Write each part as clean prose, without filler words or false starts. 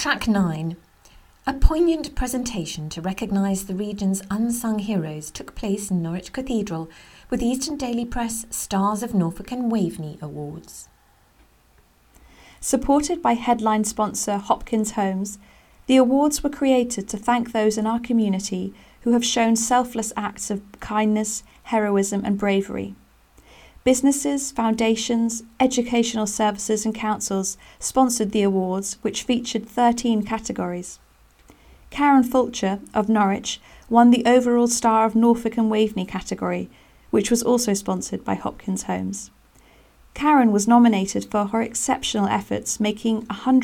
Track 9. A poignant presentation to recognise the region's unsung heroes took place in Norwich Cathedral with the Eastern Daily Press Stars of Norfolk and Waveney Awards. Supported by headline sponsor Hopkins Homes, the awards were created to thank those in our community who have shown selfless acts of kindness, heroism and bravery. Businesses, foundations, educational services and councils sponsored the awards, which featured 13 categories. Karen Fulcher of Norwich won the overall Star of Norfolk and Waveney category, which was also sponsored by Hopkins Homes. Karen was nominated for her exceptional efforts making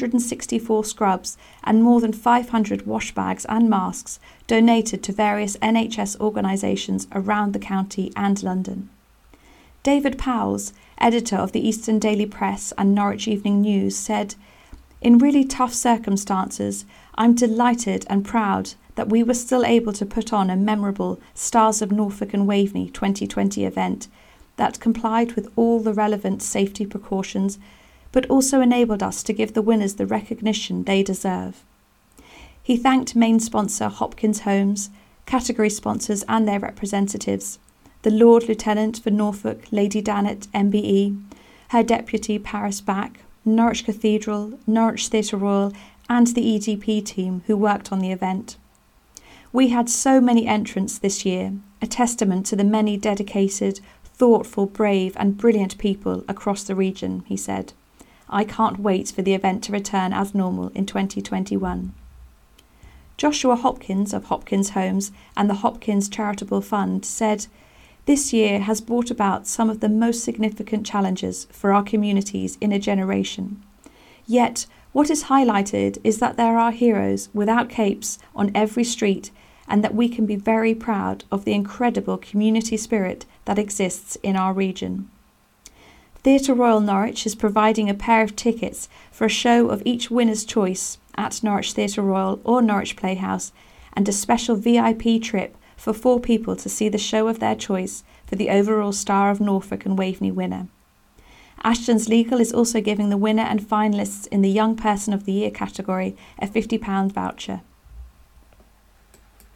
164 scrubs and more than 500 wash bags and masks donated to various NHS organisations around the county and London. David Powles, editor of the Eastern Daily Press and Norwich Evening News, said, "In really tough circumstances, I'm delighted and proud that we were still able to put on a memorable Stars of Norfolk and Waveney 2020 event that complied with all the relevant safety precautions, but also enabled us to give the winners the recognition they deserve." He thanked main sponsor Hopkins Homes, category sponsors and their representatives, the Lord Lieutenant for Norfolk, Lady Danet MBE, her deputy Paris Back, Norwich Cathedral, Norwich Theatre Royal and the EDP team who worked on the event. "We had so many entrants this year, a testament to the many dedicated, thoughtful, brave and brilliant people across the region," he said. "I can't wait for the event to return as normal in 2021. Joshua Hopkins of Hopkins Homes and the Hopkins Charitable Fund said, "This year has brought about some of the most significant challenges for our communities in a generation. Yet, what is highlighted is that there are heroes without capes on every street and that we can be very proud of the incredible community spirit that exists in our region." Theatre Royal Norwich is providing a pair of tickets for a show of each winner's choice at Norwich Theatre Royal or Norwich Playhouse and a special VIP trip for 4 people to see the show of their choice for the overall Star of Norfolk and Waveney winner. Ashton's Legal is also giving the winner and finalists in the Young Person of the Year category a £50 voucher.